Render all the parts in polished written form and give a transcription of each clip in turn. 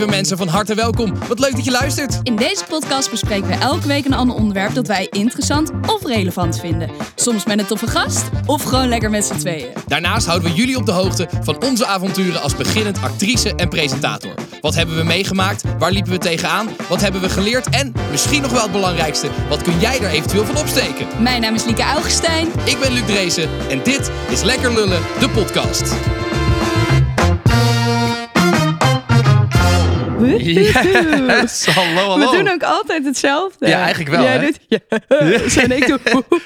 Lieve mensen, van harte welkom. Wat leuk dat je luistert. In deze podcast bespreken we elke week een ander onderwerp dat wij interessant of relevant vinden. Soms met een toffe gast of gewoon lekker met z'n tweeën. Daarnaast houden we jullie op de hoogte van onze avonturen als beginnend actrice en presentator. Wat hebben we meegemaakt? Waar liepen we tegenaan? Wat hebben we geleerd? En misschien nog wel het belangrijkste, wat kun jij er eventueel van opsteken? Mijn naam is Lieke Augustijn. Ik ben Luc Dreesen en dit is Lekker Lullen, de podcast. Yes, hallo. We doen ook altijd hetzelfde. Ja, eigenlijk wel. Jij hè? doet en ik doe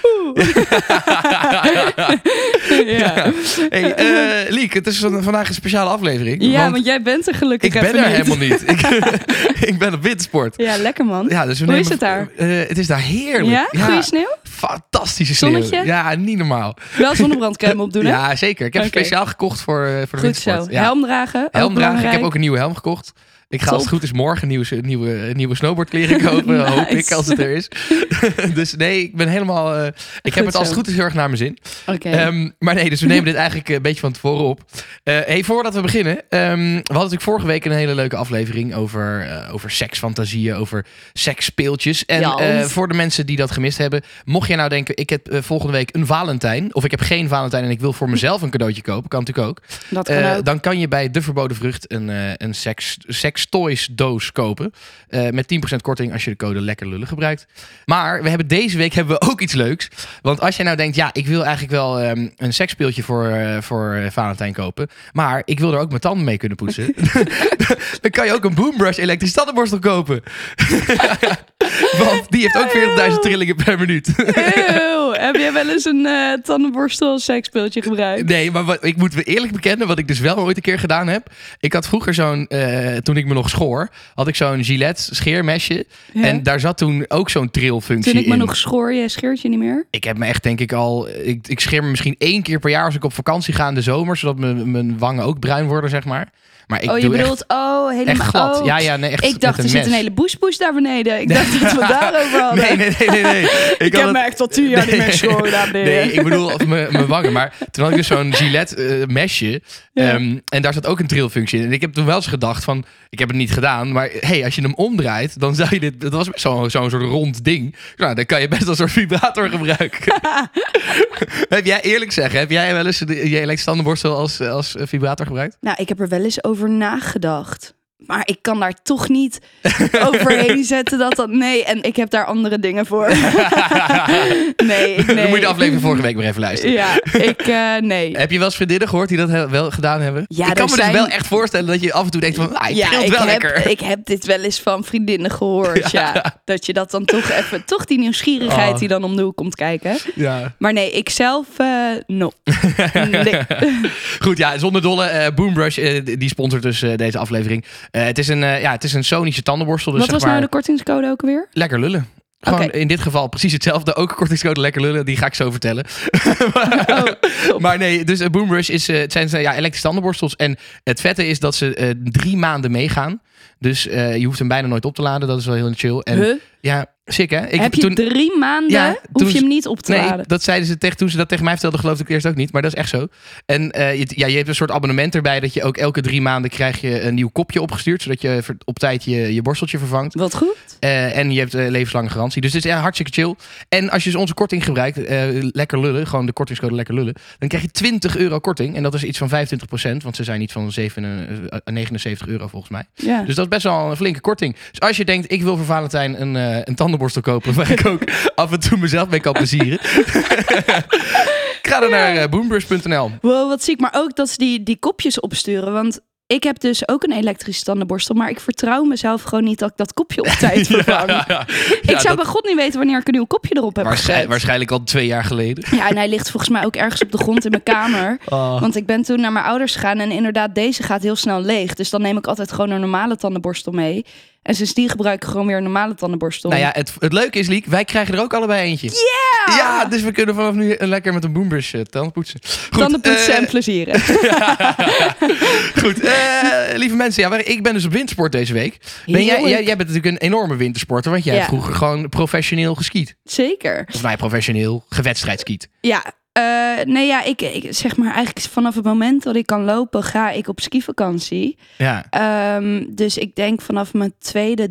ja. Hey, Liek, het is vandaag een speciale aflevering. Ja, want jij bent er gelukkig ik ben even er niet. helemaal niet. Ik ben op wintersport. Ja, lekker man. Ja, dus Hoe is het daar? Het is daar heerlijk. Ja? Goeie sneeuw? Fantastische sneeuw. Zonnetje? Ja, niet normaal. Wel zonnebrandcrème opdoen, hè? Ja, zeker. Ik heb Oké. speciaal gekocht voor de Goed wintersport. zo. Ja. Helm dragen. ook Helm dragen. Ik belangrijk. heb ook een nieuwe helm gekocht. Ik ga als het goed is morgen nieuwe snowboardkleren kopen. Nice. Hoop ik, als het er is. Dus nee, ik ben helemaal... ik heb het als zo. het goed is heel erg naar mijn zin. Oké. Maar nee, dus we nemen dit eigenlijk een beetje van tevoren op. Hey, voordat we beginnen. We hadden natuurlijk vorige week een hele leuke aflevering over seksfantasieën, over seksspeeltjes. En Ja. voor de mensen die dat gemist hebben, mocht jij nou denken, ik heb volgende week een Valentijn, of ik heb geen Valentijn en ik wil voor mezelf een cadeautje kopen, kan natuurlijk ook. Dat kan ook. Dan kan je bij De Verboden Vrucht een sextoys doos kopen. Met 10% korting als je de code Lekker Lullen gebruikt. Maar deze week hebben we ook iets leuks. Want als jij nou denkt, ja, ik wil eigenlijk wel een seksspeeltje voor Valentijn kopen. Maar ik wil er ook mijn tanden mee kunnen poetsen. Dan kan je ook een Boombrush elektrische tandenborstel kopen. Want die heeft ook 40.000 trillingen per minuut. Eeuw, heb jij wel eens een tandenborstel seksspeeltje gebruikt? Nee, maar ik moet eerlijk bekennen, wat ik dus wel ooit een keer gedaan heb. Ik had vroeger toen ik me nog schoor, had ik zo'n Gillette scheermesje. Ja. En daar zat toen ook zo'n trillfunctie in. Toen ik me nog schoor, jij scheert je niet meer? Ik heb me echt, denk ik al... Ik scheer me misschien 1 keer per jaar als ik op vakantie ga in de zomer, zodat mijn wangen ook bruin worden, zeg maar. Maar ik Oh, je doe bedoelt, helemaal... echt glad. Oh. Ja, nee, echt Ik dacht, met er zit mes. een hele bush daar beneden. Ik dacht dat we het daarover hadden. Nee. Ik heb me echt al 10 jaar niet meer geschoren daar beneden. Nee, ik bedoel mijn wangen. Maar toen had ik dus zo'n Gillette mesje. Ja. En daar zat ook een trillfunctie in. En ik heb toen wel eens gedacht van... Ik heb het niet gedaan. Maar hey, als je hem omdraait, dan zou je dit... Dat was zo'n soort rond ding. Nou, dan kan je best als een soort vibrator gebruiken. Heb jij, eerlijk zeggen, heb jij wel eens je elektrische tandenborstel als vibrator gebruikt? Nou, ik heb er wel eens over nagedacht. Maar ik kan daar toch niet overheen zetten nee, en ik heb daar andere dingen voor. nee. Dan moet je de aflevering vorige week maar even luisteren. Ja, nee. Heb je wel eens vriendinnen gehoord die dat wel gedaan hebben? Ja, ik kan er me dus zijn- wel echt voorstellen dat je af en toe denkt van... ik trilt wel lekker. Ik heb dit wel eens van vriendinnen gehoord, ja. Dat je dat dan toch die nieuwsgierigheid die dan om de hoek komt kijken. Ja. Maar nee, ik zelf, no. Nee. Goed, ja, zonder dolle. Boombrush, die sponsort dus deze aflevering. Het is een sonische tandenborstel. Dus Wat was zeg maar, nou de kortingscode ook alweer? lekker lullen. Gewoon Oké. in dit geval precies hetzelfde. Ook een kortingscode lekker lullen. Die ga ik zo vertellen. Top. Maar nee, dus Boombrush het zijn elektrische tandenborstels. En het vette is dat ze 3 maanden meegaan. Dus je hoeft hem bijna nooit op te laden. Dat is wel heel chill. En ja, sick hè? Heb je 3 maanden, hoef je hem niet op te Nee, laden? dat zeiden ze toen ze dat tegen mij vertelden, geloofde ik eerst ook niet. Maar dat is echt zo. En je hebt een soort abonnement erbij dat je ook elke 3 maanden krijg je een nieuw kopje opgestuurd. Zodat je op tijd je borsteltje vervangt. Wat goed. En je hebt levenslange garantie. Dus het is hartstikke chill. En als je dus onze korting gebruikt, lekker lullen, gewoon de kortingscode lekker lullen, dan krijg je €20 korting. En dat is iets van 25%, want ze zijn iets van €79 volgens mij. Ja. Dus dat is best wel een flinke korting. Dus als je denkt, ik wil voor Valentijn een tandenborstel kopen, waar ik ook af en toe mezelf mee kan plezieren. Ga dan naar boombrush.nl. Wow, wat zie ik. Maar ook dat ze die kopjes opsturen. Want ik heb dus ook een elektrische tandenborstel. Maar ik vertrouw mezelf gewoon niet dat ik dat kopje op tijd vervang. Ik zou bij God niet weten wanneer ik een nieuw kopje erop heb gezet. Waarschijnlijk al 2 jaar geleden. Ja, en hij ligt volgens mij ook ergens op de grond in mijn kamer. Oh. Want ik ben toen naar mijn ouders gegaan. En inderdaad, deze gaat heel snel leeg. Dus dan neem ik altijd gewoon een normale tandenborstel mee. En sindsdien gebruik ik gewoon weer een normale tandenborstel. Nou ja, het leuke is, Liek, wij krijgen er ook allebei eentje. Yeah! Ja, dus we kunnen vanaf nu lekker met een Boombrush tanden poetsen. Goed, Tanden poetsen en plezieren. Goed, lieve mensen, ik ben dus op wintersport deze week. Jij bent natuurlijk een enorme wintersporter, want jij hebt vroeger gewoon professioneel geskiet. Zeker. Of professioneel gewedstrijd skiet. Ja, Ik zeg maar eigenlijk vanaf het moment dat ik kan lopen, ga ik op skivakantie. Ja. Dus ik denk vanaf mijn 2e,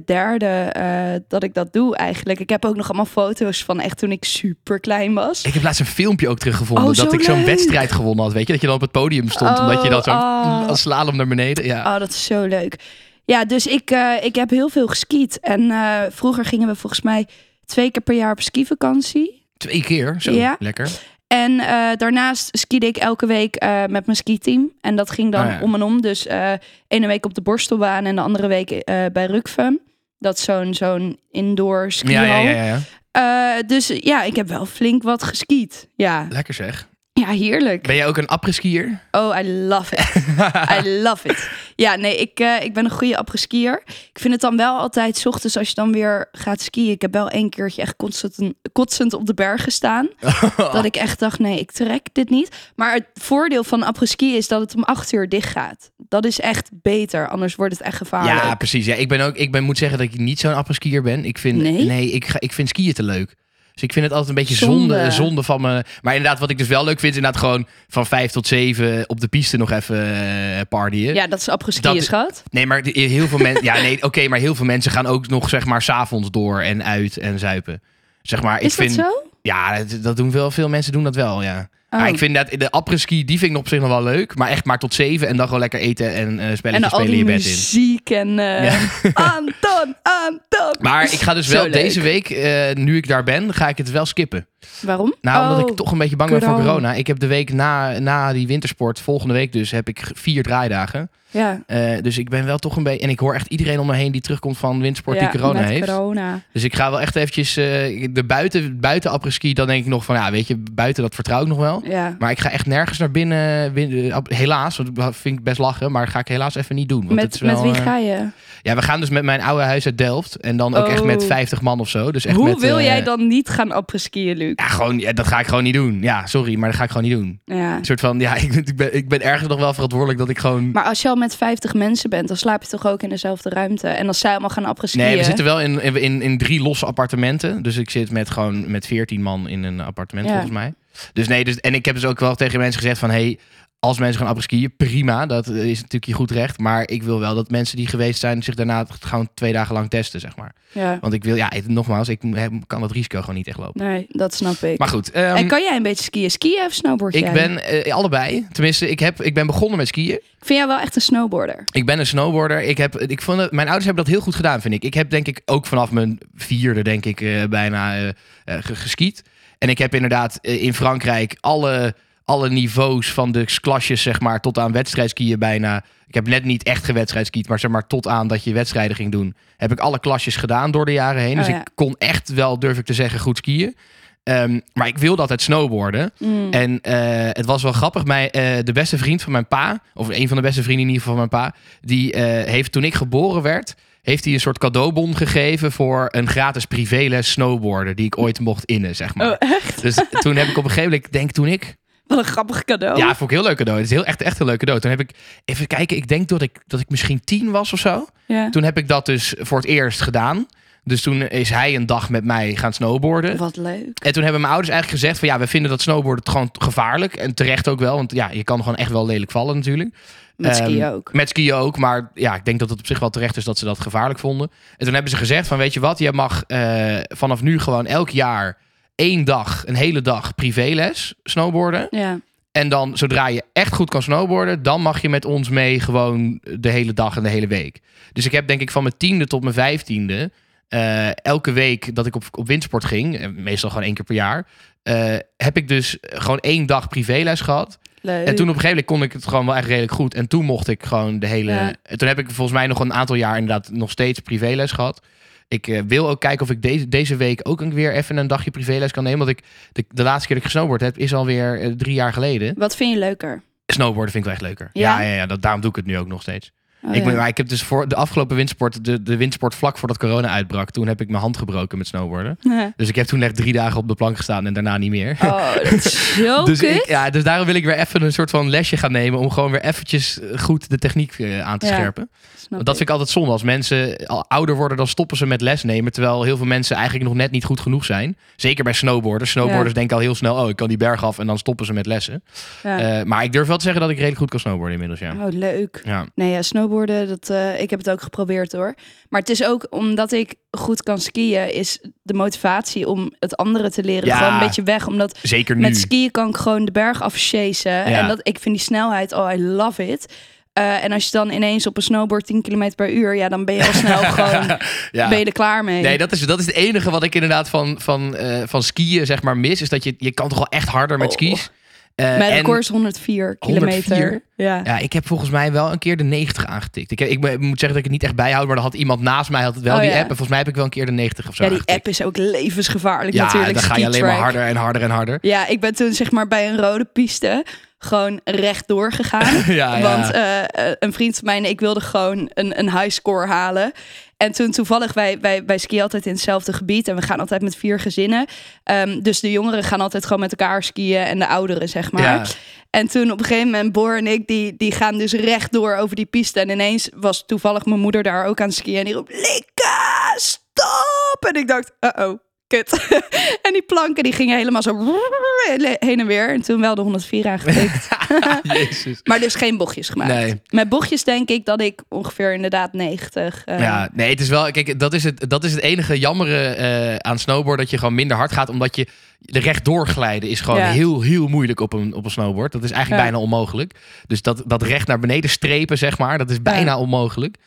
3e dat ik dat doe eigenlijk. Ik heb ook nog allemaal foto's van echt toen ik super klein was. Ik heb laatst een filmpje ook teruggevonden dat ik zo'n wedstrijd gewonnen had. Weet je, dat je dan op het podium stond, omdat je dan zo als slalom naar beneden. Ja. Oh, dat is zo leuk. Ja, dus ik heb heel veel geskiet. En vroeger gingen we volgens mij 2 keer per jaar op skivakantie. 2 keer? Zo, ja. Lekker. En daarnaast skiede ik elke week met mijn skiteam. En dat ging dan om en om. Dus ene week op de Borstelbaan en de andere week bij Rukven. Dat is zo'n indoor skihal. Ja. Dus ja, ik heb wel flink wat geskiet. Ja. Lekker zeg. Ja, heerlijk. Ben jij ook een après-skier? Oh, I love it. I love it. Ja, nee, ik ben een goede après-skier. Ik vind het dan wel altijd 's ochtends als je dan weer gaat skiën. Ik heb wel 1 keertje echt kotsend op de berg gestaan. Dat ik echt dacht, nee, ik trek dit niet. Maar het voordeel van après-ski is dat het om 8 uur dicht gaat. Dat is echt beter, anders wordt het echt gevaarlijk. Ja, precies. Ja, ik moet zeggen dat ik niet zo'n après-skier ben. Ik vind skiën te leuk. Dus ik vind het altijd een beetje zonde van me. Maar inderdaad, wat ik dus wel leuk vind, is inderdaad gewoon van 5 tot 7 op de piste nog even partyen. Ja, dat is après-skiën, schat. Nee, maar heel veel mensen... Ja, nee, oké, maar heel veel mensen gaan ook nog, zeg maar, 's avonds door en uit en zuipen. Zeg maar, is dat zo? Ja, dat doen veel mensen doen dat wel, ja. Oh. Maar ik vind dat de après-ski, die vind ik op zich nog wel leuk. Maar echt maar tot 7 en dan gewoon lekker eten en spelletjes spelen in je bed in. En muziek en Anton. Maar ik ga dus wel deze week, nu ik daar ben, ga ik het wel skippen. Waarom? Nou, omdat ik toch een beetje bang ben voor corona. Ik heb de week na die wintersport, volgende week dus, heb ik 4 draaidagen. Ja. Dus ik ben wel toch een beetje... En ik hoor echt iedereen om me heen die terugkomt van wintersport die corona heeft. Corona. Dus ik ga wel echt eventjes... de buiten après-ski, dan denk ik nog van... Ja, weet je, buiten dat vertrouw ik nog wel. Ja. Maar ik ga echt nergens naar binnen helaas, want dat vind ik best lachen. Maar ga ik helaas even niet doen. Want het is wel, met wie ga je? Ja, we gaan dus met mijn oude huis uit Delft. En dan ook echt met 50 man of zo. Dus echt Hoe wil jij dan niet gaan après-skiën, Luc? Ja, dat ga ik gewoon niet doen. Ja, sorry, maar dat ga ik gewoon niet doen. Ja. Een soort van, ja, ik ben ergens nog wel verantwoordelijk dat ik gewoon... Maar als je al met 50 mensen bent, dan slaap je toch ook in dezelfde ruimte? En als zij allemaal gaan après-skiën... Nee, we zitten wel in 3 losse appartementen. Dus ik zit met 14 man in een appartement, volgens mij. Dus nee, en ik heb dus ook wel tegen mensen gezegd van... Hey, als mensen gaan après-skiën, prima. Dat is natuurlijk je goed recht. Maar ik wil wel dat mensen die geweest zijn zich daarna gewoon 2 dagen lang testen, zeg maar. Ja. Want ik wil, nogmaals, ik kan dat risico gewoon niet echt lopen. Nee, dat snap ik. Maar goed. En kan jij een beetje skiën? Skiën of snowboard jij? Ik ben allebei. Tenminste, ik ben begonnen met skiën. Ik vind jou wel echt een snowboarder. Ik ben een snowboarder. Mijn ouders hebben dat heel goed gedaan, vind ik. Ik heb denk ik ook vanaf mijn 4e, denk ik, bijna geskiet. En ik heb inderdaad in Frankrijk alle niveaus van de klasjes, zeg maar, tot aan wedstrijdskiën bijna. Ik heb net niet echt gewedstrijdskiet, maar zeg maar tot aan dat je wedstrijden ging doen. Heb ik alle klasjes gedaan door de jaren heen. Dus ik kon echt wel, durf ik te zeggen, goed skiën. Maar ik wilde altijd snowboarden. En het was wel grappig. De beste vriend van mijn pa, of een van de beste vrienden in ieder geval van mijn pa, die heeft toen ik geboren werd, heeft hij een soort cadeaubon gegeven voor een gratis privéles snowboarden die ik ooit mocht innen, zeg maar. Oh, echt? Dus toen heb ik op een gegeven moment, Wat een grappig cadeau. Ja, vond ik heel leuk cadeau. Het is echt een leuk cadeau. Toen heb ik, even kijken, ik denk dat ik misschien 10 was of zo. Ja. Toen heb ik dat dus voor het eerst gedaan. Dus toen is hij een dag met mij gaan snowboarden. Wat leuk. En toen hebben mijn ouders eigenlijk gezegd van ja, we vinden dat snowboarden gewoon gevaarlijk. En terecht ook wel, want ja, je kan gewoon echt wel lelijk vallen natuurlijk. Met skiën ook. Met skiën ook, maar ja, ik denk dat het op zich wel terecht is dat ze dat gevaarlijk vonden. En toen hebben ze gezegd van weet je wat, jij mag vanaf nu gewoon elk jaar 1 dag, een hele dag privéles snowboarden. Ja. En dan, zodra je echt goed kan snowboarden, dan mag je met ons mee gewoon de hele dag en de hele week. Dus ik heb denk ik van mijn 10e tot mijn 15e, elke week dat ik op windsport ging, meestal gewoon 1 keer per jaar, heb ik dus gewoon 1 dag privéles gehad. Leuk. En toen op een gegeven moment kon ik het gewoon wel echt redelijk goed. En toen mocht ik gewoon de hele... Ja. En toen heb ik volgens mij nog een aantal jaar inderdaad nog steeds privéles gehad. Ik wil ook kijken of ik deze week ook weer even een dagje privéles kan nemen. Want de laatste keer dat ik gesnowboard heb, is alweer 3 jaar geleden. Wat vind je leuker? Snowboarden vind ik wel echt leuker. Ja? Ja, daarom doe ik het nu ook nog steeds. Maar ik heb dus voor de afgelopen windsport, de windsport vlak voordat corona uitbrak, toen heb ik mijn hand gebroken met snowboarden. Ja. Dus ik heb toen echt 3 dagen op de plank gestaan en daarna niet meer. Oh, dat is zo dus daarom wil ik weer even een soort van lesje gaan nemen om gewoon weer eventjes goed de techniek aan te scherpen. Want dat vind ik altijd zonde. Als mensen al ouder worden, dan stoppen ze met les nemen. Terwijl heel veel mensen eigenlijk nog net niet goed genoeg zijn. Zeker bij snowboarders. Snowboarders denken al heel snel, ik kan die berg af en dan stoppen ze met lessen. Ja. Maar ik durf wel te zeggen dat ik redelijk goed kan snowboarden inmiddels. Ja. Oh, leuk. Ja. Nee, snowboarden, ik heb het ook geprobeerd hoor. Maar het is ook omdat ik goed kan skiën, is de motivatie om het andere te leren gewoon een beetje weg. Omdat zeker nu. Met skiën kan ik gewoon de berg afchasen. Ja. En ik vind die snelheid, I love it. En als je dan ineens op een snowboard 10 km per uur, dan ben je al snel gewoon, ben je er klaar mee. Nee, dat is het enige wat ik inderdaad van skiën zeg maar mis, is dat je kan toch wel echt harder met skis. Mijn record is 104 kilometer. Ja, ik heb volgens mij wel een keer de 90 aangetikt. Ik moet zeggen dat ik het niet echt bijhoud, maar dan had iemand naast mij had wel die app. En volgens mij heb ik wel een keer de 90 of zo aangetikt. Die app is ook levensgevaarlijk natuurlijk. Ja, dan ga je alleen maar harder en harder en harder. Ja, ik ben toen zeg maar bij een rode piste gewoon rechtdoor gegaan. Want een vriend van mij en ik wilde gewoon een high score halen. En toen toevallig, wij skiën altijd in hetzelfde gebied. En we gaan altijd met 4 gezinnen. Dus de jongeren gaan altijd gewoon met elkaar skiën. En de ouderen, zeg maar. Ja. En toen op een gegeven moment, Boor en ik, die gaan dus rechtdoor over die piste. En ineens was toevallig mijn moeder daar ook aan het skiën. En die roept, Lika, stop! En ik dacht, kut. En die planken die gingen helemaal zo heen en weer. En toen wel de 104 aangetikt. Jezus. Maar dus geen bochtjes gemaakt. Nee. Met bochtjes denk ik dat ik ongeveer inderdaad 90... nee, het is wel... Kijk, dat is het enige jammere aan snowboard, dat je gewoon minder hard gaat, omdat je de rechtdoor glijden is gewoon heel, heel moeilijk op een snowboard. Dat is eigenlijk bijna onmogelijk. Dus dat recht naar beneden strepen, zeg maar, dat is bijna onmogelijk.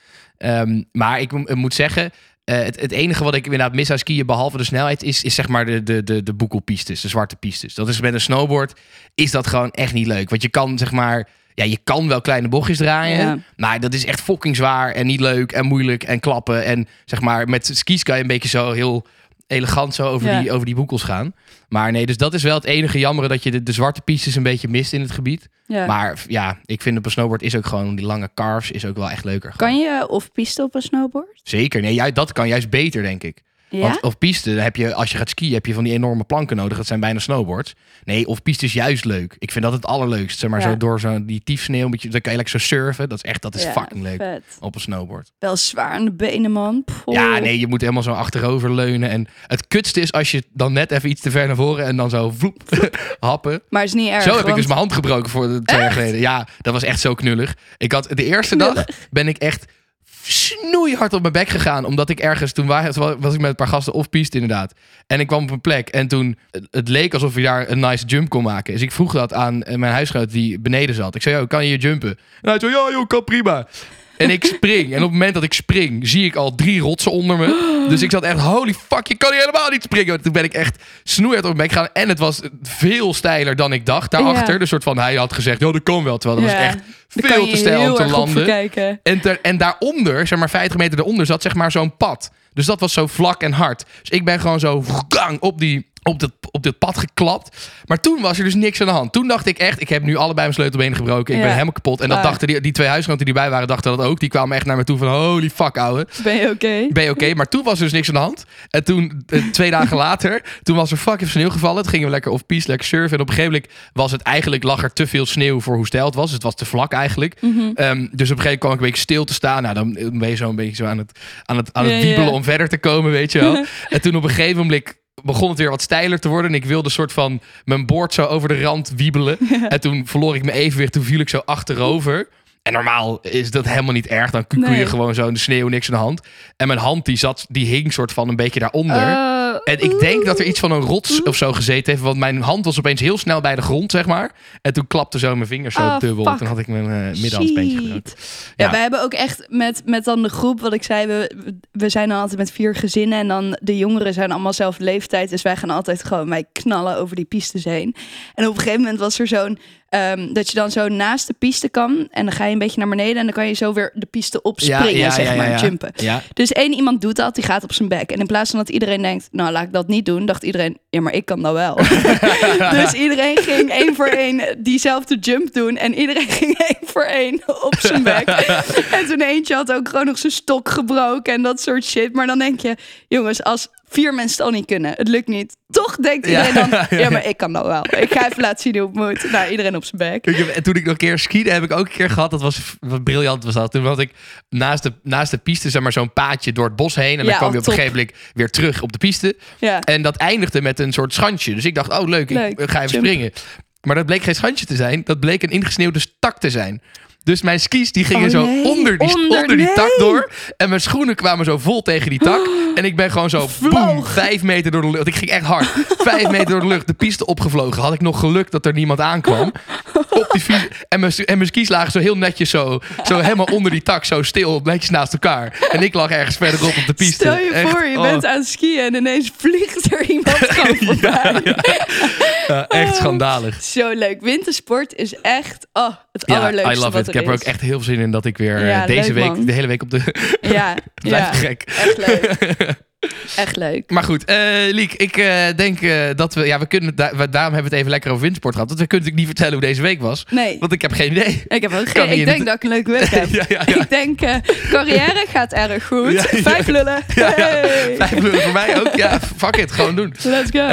Maar ik moet zeggen, het enige wat ik inderdaad mis aan skiën, behalve de snelheid, is zeg maar de boekelpistes, de zwarte pistes. Dat is met een snowboard, is dat gewoon echt niet leuk. Want je kan zeg maar, je kan wel kleine bochtjes draaien, maar dat is echt fucking zwaar en niet leuk en moeilijk en klappen. En zeg maar, met skis kan je een beetje zo heel elegant zo over die boekels gaan. Maar nee, dus dat is wel het enige jammere, dat je de zwarte pistes een beetje mist in het gebied. Ja. Maar ik vind op een snowboard is ook gewoon die lange carves is ook wel echt leuker. Kan je off-piste op een snowboard? Zeker. Nee, dat kan juist beter, denk ik. Ja? Want off-piste heb je, als je gaat skiën, heb je van die enorme planken nodig. Dat zijn bijna snowboards. Nee, off-piste is juist leuk. Ik vind dat het allerleukst. Zeg maar zo door die tiefsneeuw, dan kan je lekker zo surfen. Dat is fucking leuk vet. Op een snowboard. Wel zwaar aan de benen, man. Poh. Ja, nee, je moet helemaal zo achterover leunen. En het kutste is als je dan net even iets te ver naar voren en dan zo vloep, happen. Maar het is niet erg. Zo heb ik dus mijn hand gebroken voor 2 jaar geleden. Ja, dat was echt zo knullig. Ik had de eerste dag ben ik echt snoeihard op mijn bek gegaan, omdat ik ergens, toen was ik met een paar gasten off-piste inderdaad. En ik kwam op een plek en toen, het leek alsof je daar een nice jump kon maken. Dus ik vroeg dat aan mijn huisgenoot die beneden zat. Ik zei, kan je hier jumpen? En hij zei, ja joh, kan prima. En ik spring. En op het moment dat ik spring, zie ik al 3 rotsen onder me. Dus ik zat echt, holy fuck, je kan hier helemaal niet springen. Toen ben ik echt snoeihard op mijn bek gegaan. En het was veel steiler dan ik dacht daarachter. Ja. De soort van, hij had gezegd, dat kan wel. Terwijl dat was echt veel te steil om te landen. En daaronder, zeg maar 50 meter eronder, zat zeg maar zo'n pad. Dus dat was zo vlak en hard. Dus ik ben gewoon zo op dit pad geklapt. Maar toen was er dus niks aan de hand. Toen dacht ik echt, ik heb nu allebei mijn sleutelbenen gebroken. Ik ben helemaal kapot. En dat dachten die 2 huisgenoten die erbij waren, dachten dat ook. Die kwamen echt naar me toe van, holy fuck, ouwe. Ben je oké? Maar toen was er dus niks aan de hand. En toen, 2 dagen later, toen was er fucking sneeuw gevallen. Toen gingen we lekker off-piste, lekker surfen. En op een gegeven moment lag er te veel sneeuw voor hoe steil het was. Dus het was te vlak eigenlijk. Mm-hmm. Dus op een gegeven moment kwam ik een beetje stil te staan. Nou, dan ben je zo een beetje zo aan het wiebelen om verder te komen, weet je wel. En toen op een gegeven moment begon het weer wat steiler te worden. En ik wilde soort van mijn boord zo over de rand wiebelen. En toen verloor ik mijn evenwicht. Toen viel ik zo achterover. En normaal is dat helemaal niet erg. Dan kun je gewoon zo in de sneeuw, niks aan de hand. En mijn hand die hing soort van een beetje daaronder. En ik denk dat er iets van een rots of zo gezeten heeft. Want mijn hand was opeens heel snel bij de grond, zeg maar. En toen klapte zo mijn vingers zo dubbel. Fuck. Toen had ik mijn middenhandsbeentje gebroken. Ja, wij hebben ook echt met dan de groep, wat ik zei, we zijn dan altijd met 4 gezinnen. En dan de jongeren zijn allemaal zelfde leeftijd. Dus wij gaan altijd gewoon, wij knallen over die pistes heen. En op een gegeven moment was er zo'n Dat je dan zo naast de piste kan. En dan ga je een beetje naar beneden. En dan kan je zo weer de piste opspringen, zeg maar, jumpen. Ja. Dus 1 iemand doet dat, die gaat op zijn bek. En in plaats van dat iedereen denkt, nou, laat ik dat niet doen, dacht iedereen, ja, maar ik kan dat wel. Dus iedereen ging 1 voor 1 diezelfde jump doen. En iedereen ging 1 voor 1 op zijn bek. En toen eentje had ook gewoon nog zijn stok gebroken en dat soort shit. Maar dan denk je, jongens, als 4 mensen het al niet kunnen, het lukt niet. Toch denkt iedereen dan, ja, maar ik kan dat wel. Ik ga even laten zien hoe het moet. Nou, iedereen op zijn bek. En toen ik nog een keer skiede, heb ik ook een keer gehad. Dat was wat briljant was dat. Toen had ik naast de piste, zeg maar, zo'n paadje door het bos heen. En dan kwam je op een gegeven moment weer terug op de piste. Ja. En dat eindigde met een soort schansje. Dus ik dacht, oh leuk. Ik ga even springen. Maar dat bleek geen schansje te zijn. Dat bleek een ingesneeuwde tak te zijn. Dus mijn skis die gingen onder die tak door. En mijn schoenen kwamen zo vol tegen die tak. En ik ben gewoon zo boem, 5 meter door de lucht. Ik ging echt hard. 5 meter door de lucht, de piste opgevlogen. Had ik nog geluk dat er niemand aankwam. Op die fiets. En mijn skis lagen zo heel netjes zo helemaal onder die tak. Zo stil, netjes naast elkaar. En ik lag ergens verderop op de piste. Stel je voor, je bent aan het skiën en ineens vliegt er iemand gewoon voorbij. Ja, echt schandalig. Zo leuk. Wintersport is echt het allerleukste. I love it. Ik heb er ook echt heel veel zin in dat ik weer deze week, de hele week op de... Blijf gek. Echt leuk. Echt leuk. Maar goed, Liek, ik denk dat we kunnen... Daarom hebben we het even lekker over wintersport gehad. Want we kunnen natuurlijk niet vertellen hoe deze week was. Nee. Want ik heb geen idee. Ik heb ook geen... Ik denk dat ik een leuke week heb. Ik denk, carrière gaat erg goed. 5 lullen. Hey. 5 lullen voor mij ook. Ja, fuck it. Gewoon doen. Let's go.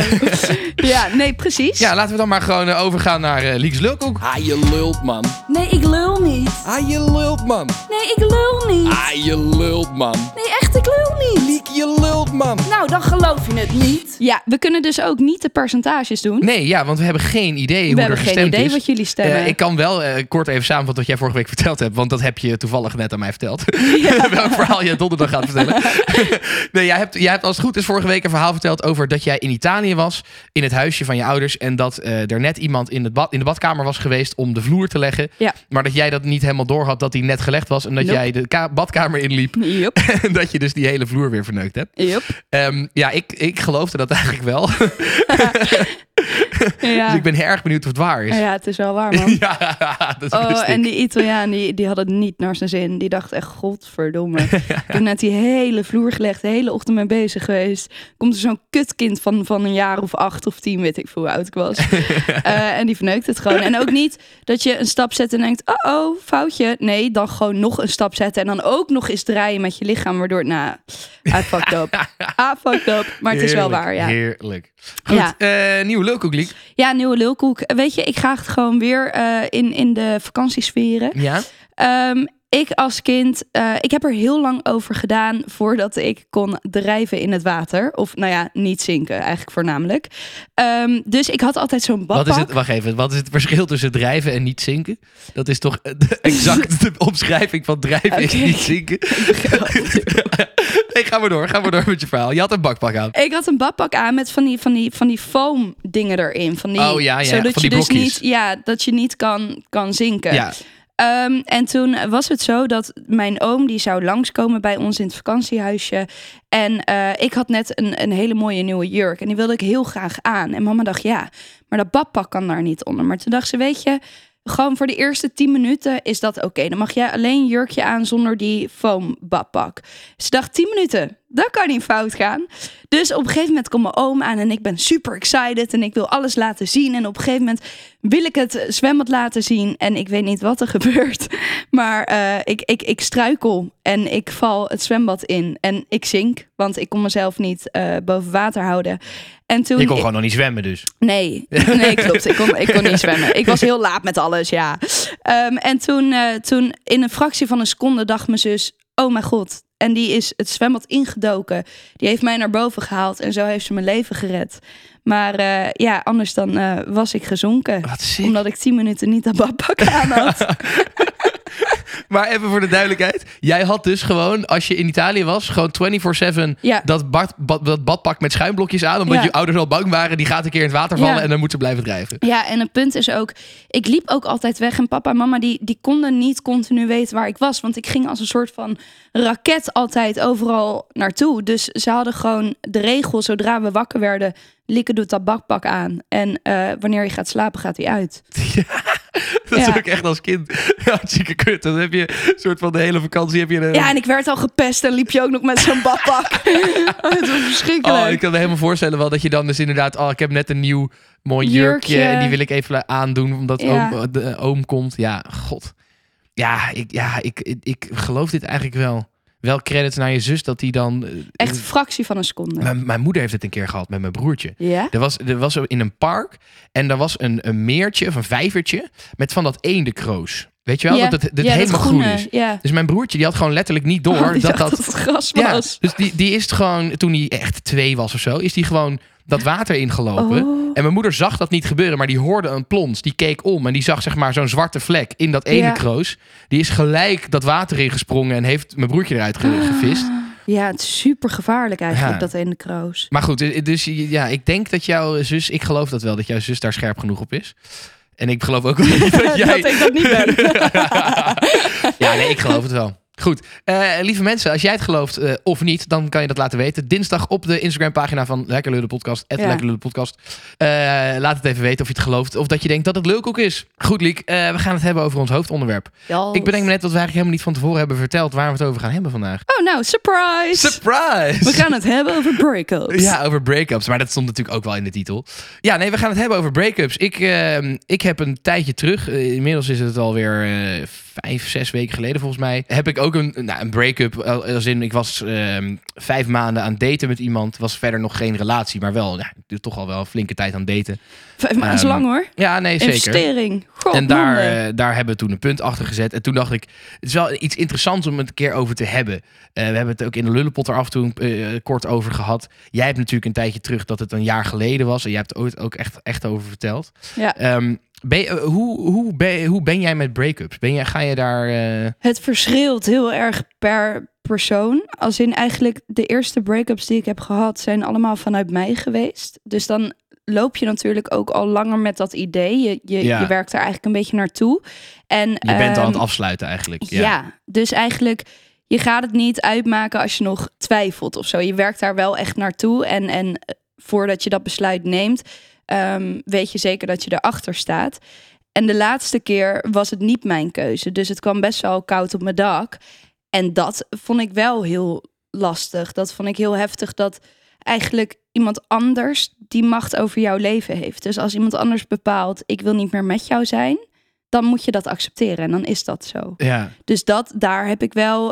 Ja, nee, precies. Ja, laten we dan maar gewoon overgaan naar Liek's lulkoek. Je lult, man. Nee, ik lul niet. Je lult, man. Nee, ik lul niet. Je lult, man. Nee, echt, ik lul niet. Liek, je lult, man. Nou, dan geloof je het niet. Ja, we kunnen dus ook niet de percentages doen. Nee, ja, want we hebben geen idee hoe er gestemd is. We hebben geen idee wat jullie stemmen. Ik kan wel kort even samenvatten wat jij vorige week verteld hebt. Want dat heb je toevallig net aan mij verteld. Ja. Welk verhaal je donderdag gaat vertellen. Nee, jij hebt als het goed is vorige week een verhaal verteld over dat jij in Italië was. In het huisje van je ouders. En dat er net iemand in de badkamer was geweest om de vloer te leggen. Ja. Maar dat jij dat niet helemaal door had dat die net gelegd was. En dat jij de badkamer inliep. Yep. En dat je dus die hele vloer weer verneukt hebt. Yep. Ik geloofde dat eigenlijk wel. Ja. Dus ik ben erg benieuwd of het waar is. Ja, het is wel waar, man. Dat en die Italiaan, die had het niet naar zijn zin. Die dacht echt, godverdomme. Ik heb net die hele vloer gelegd, de hele ochtend mee bezig geweest. Komt er zo'n kutkind van een jaar of 8 of 10, weet ik veel hoe oud ik was. En die verneukt het gewoon. En ook niet dat je een stap zet en denkt, oh, foutje. Nee, dan gewoon nog een stap zetten en dan ook nog eens draaien met je lichaam, waardoor I fucked up. Maar het is wel waar, ja. Heerlijk. Goed, nieuwe lulkoek, Liek. Ja, nieuwe lulkoek. Weet je, ik ga het gewoon weer in de vakantiesferen. Ja. Ik als kind, ik heb er heel lang over gedaan voordat ik kon drijven in het water. Of niet zinken eigenlijk voornamelijk. Dus ik had altijd zo'n badpak. Wat is het verschil tussen drijven en niet zinken? Dat is toch exact de omschrijving van drijven is niet zinken? Nee, ga maar door met je verhaal. Je had een badpak aan. Ik had een badpak aan met van die foam dingen erin. Zodat van die je dus blokjes. dat je niet kan zinken. Ja. En toen was het zo dat mijn oom die zou langskomen bij ons in het vakantiehuisje. En ik had net een hele mooie nieuwe jurk. En die wilde ik heel graag aan. En mama dacht, ja, maar dat badpak kan daar niet onder. Maar toen dacht ze, weet je, gewoon voor de eerste 10 minuten is dat oké. Dan mag jij alleen een jurkje aan zonder die foam badpak. Ze dacht, 10 minuten, dat kan niet fout gaan. Dus op een gegeven moment komt mijn oom aan en ik ben super excited en ik wil alles laten zien. En op een gegeven moment wil ik het zwembad laten zien en ik weet niet wat er gebeurt. Maar ik struikel en ik val het zwembad in en ik zink, want ik kon mezelf niet boven water houden. En toen, je kon gewoon nog niet zwemmen dus? Nee, klopt. Ik kon niet zwemmen. Ik was heel laat met alles, ja. En toen in een fractie van een seconde dacht mijn zus, oh mijn god. En die is het zwembad ingedoken. Die heeft mij naar boven gehaald en zo heeft ze mijn leven gered. Maar anders dan was ik gezonken. Omdat ik 10 minuten niet dat badpak aan had. Maar even voor de duidelijkheid. Jij had dus gewoon, als je in Italië was, gewoon 24/7 dat badpak met schuimblokjes aan. Omdat je ouders al bang waren, die gaat een keer in het water vallen en dan moet ze blijven drijven. Ja, en het punt is ook, ik liep ook altijd weg. En papa en mama, die konden niet continu weten waar ik was. Want ik ging als een soort van raket altijd overal naartoe. Dus ze hadden gewoon de regel, zodra we wakker werden, Lieke doet dat bakpak aan. En wanneer je gaat slapen, gaat hij uit. Dat is ook echt als kind hartstikke kut. Dan heb je een soort van de hele vakantie... Ja, en ik werd al gepest en liep je ook nog met zo'n bakpak. Het was verschrikkelijk. Ik kan me helemaal voorstellen wel dat je dan dus inderdaad... ik heb net een nieuw mooi jurkje en die wil ik even aandoen omdat oom komt. Ja, god. Ik geloof dit eigenlijk wel. Wel credits naar je zus dat die dan... Echt een fractie van een seconde. Mijn moeder heeft het een keer gehad met mijn broertje. Ja? Er was in een park en er was een meertje of een vijvertje met van dat eendenkroos. Weet je wel? Ja. Dat het helemaal groen is. Ja. Dus mijn broertje die had gewoon letterlijk niet door dat het gras was. Ja, dus die is het gewoon, toen hij echt 2 was of zo, is die gewoon dat water ingelopen. Oh. En mijn moeder zag dat niet gebeuren, maar die hoorde een plons. Die keek om en die zag zeg maar zo'n zwarte vlek in dat eendenkroos. Die is gelijk dat water ingesprongen en heeft mijn broertje eruit gevist. Ja, het is super gevaarlijk eigenlijk, dat eendenkroos. Maar goed, dus ja, ik denk dat jouw zus, ik geloof dat wel, dat jouw zus daar scherp genoeg op is. En ik geloof ook wel dat jij... dat ik dat niet ben. Ja, nee, ik geloof het wel. Goed, lieve mensen, als jij het gelooft of niet, dan kan je dat laten weten. Dinsdag op de Instagram-pagina van Lekker Lullen Podcast, @lekkerlullenpodcast. Laat het even weten of je het gelooft of dat je denkt dat het leuk ook is. Goed, Liek, we gaan het hebben over ons hoofdonderwerp. Yes. Ik bedenk me net dat we eigenlijk helemaal niet van tevoren hebben verteld waar we het over gaan hebben vandaag. Oh, nou, surprise! Surprise! We gaan het hebben over break-ups. Ja, over break-ups. Maar dat stond natuurlijk ook wel in de titel. Ja, nee, we gaan het hebben over break-ups. Ik heb een tijdje terug, inmiddels is het alweer 5-6 weken geleden volgens mij, heb ik ook een break-up. Als in, ik was 5 maanden aan het daten met iemand. Was verder nog geen relatie, maar wel, toch al wel een flinke tijd aan het daten. 5 maanden is lang hoor. Ja, nee, zeker. Investering. God, en daar hebben we toen een punt achter gezet. En toen dacht ik, het is wel iets interessants om het een keer over te hebben. We hebben het ook in de Lullenpot er af en toe kort over gehad. Jij hebt natuurlijk een tijdje terug dat het een jaar geleden was. En jij hebt er ooit ook echt over verteld. Ja. Hoe ben jij met break-ups? Ga je daar... Het verschilt heel erg per persoon. Als in eigenlijk de eerste break-ups die ik heb gehad zijn allemaal vanuit mij geweest. Dus dan loop je natuurlijk ook al langer met dat idee. Je werkt er eigenlijk een beetje naartoe. En, je bent aan het afsluiten eigenlijk. Ja, dus eigenlijk... Je gaat het niet uitmaken als je nog twijfelt of zo. Je werkt daar wel echt naartoe. En voordat je dat besluit neemt, weet je zeker dat je erachter staat. En de laatste keer was het niet mijn keuze. Dus het kwam best wel koud op mijn dak. En dat vond ik wel heel lastig. Dat vond ik heel heftig dat eigenlijk iemand anders die macht over jouw leven heeft. Dus als iemand anders bepaalt, ik wil niet meer met jou zijn, dan moet je dat accepteren en dan is dat zo. Ja. Dus daar heb ik wel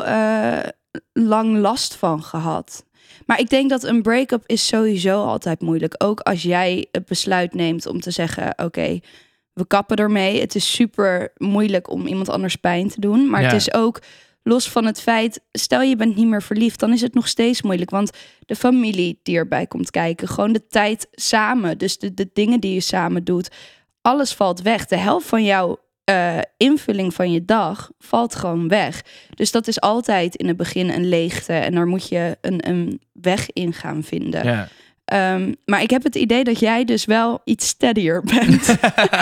lang last van gehad. Maar ik denk dat een break-up is sowieso altijd moeilijk. Ook als jij het besluit neemt om te zeggen, oké, we kappen ermee. Het is super moeilijk om iemand anders pijn te doen. Maar het is ook, los van het feit, stel je bent niet meer verliefd, dan is het nog steeds moeilijk. Want de familie die erbij komt kijken, gewoon de tijd samen. Dus de dingen die je samen doet, alles valt weg. De helft van jouw invulling van je dag valt gewoon weg. Dus dat is altijd in het begin een leegte. En daar moet je een weg in gaan vinden. Ja. Maar ik heb het idee dat jij dus wel iets steadier bent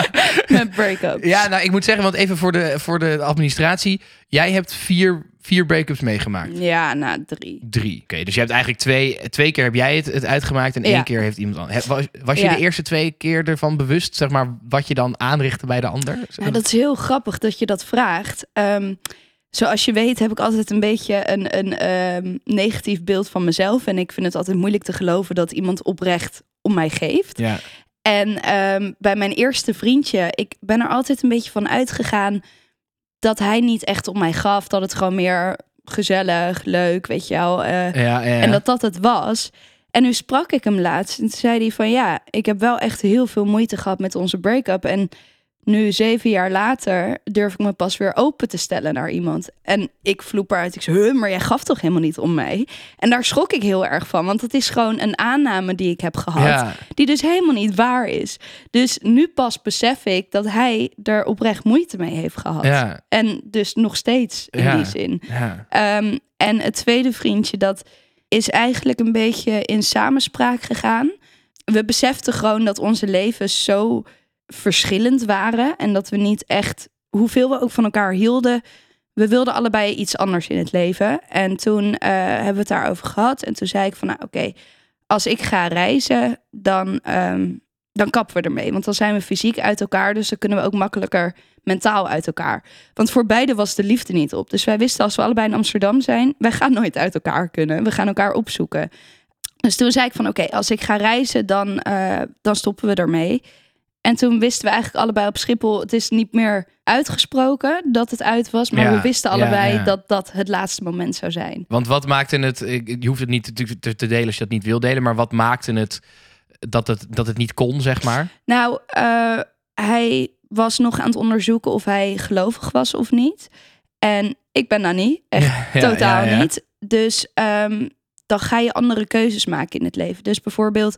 met break-ups. Ja, nou ik moet zeggen, want even voor de administratie. Jij hebt vier break-ups meegemaakt. Ja, nou 3. Oké, dus je hebt eigenlijk twee keer heb jij het uitgemaakt en 1 keer heeft iemand anders. Was je de eerste 2 keer ervan bewust, zeg maar, wat je dan aanrichtte bij de ander? Ja, dat is heel grappig dat je dat vraagt. Zoals je weet heb ik altijd een beetje een negatief beeld van mezelf. En ik vind het altijd moeilijk te geloven dat iemand oprecht om mij geeft. Ja. En bij mijn eerste vriendje, ik ben er altijd een beetje van uitgegaan dat hij niet echt om mij gaf. Dat het gewoon meer gezellig, leuk, weet je wel. En dat het was. En nu sprak ik hem laatst en toen zei hij van ja, ik heb wel echt heel veel moeite gehad met onze break-up. En nu 7 jaar later durf ik me pas weer open te stellen naar iemand. En ik vloep eruit. Ik zei, maar jij gaf toch helemaal niet om mij? En daar schrok ik heel erg van. Want het is gewoon een aanname die ik heb gehad. Ja. Die dus helemaal niet waar is. Dus nu pas besef ik dat hij er oprecht moeite mee heeft gehad. Ja. En dus nog steeds in die zin. Ja. En het tweede vriendje, dat is eigenlijk een beetje in samenspraak gegaan. We beseften gewoon dat onze levens zo verschillend waren en dat we niet echt, hoeveel we ook van elkaar hielden, we wilden allebei iets anders in het leven. En toen hebben we het daarover gehad en toen zei ik van nou oké, als ik ga reizen, dan kappen we ermee. Want dan zijn we fysiek uit elkaar. Dus dan kunnen we ook makkelijker mentaal uit elkaar. Want voor beide was de liefde niet op. Dus wij wisten, als we allebei in Amsterdam zijn, wij gaan nooit uit elkaar kunnen. We gaan elkaar opzoeken. Dus toen zei ik van oké, als ik ga reizen, dan stoppen we ermee. En toen wisten we eigenlijk allebei op Schiphol, het is niet meer uitgesproken dat het uit was. Maar we wisten allebei dat dat het laatste moment zou zijn. Want wat maakte het, je hoeft het niet te delen als je dat niet wil delen. Maar wat maakte het dat het niet kon, zeg maar? Nou, hij was nog aan het onderzoeken of hij gelovig was of niet. En ik ben dat niet. Echt totaal niet. Dus dan ga je andere keuzes maken in het leven. Dus bijvoorbeeld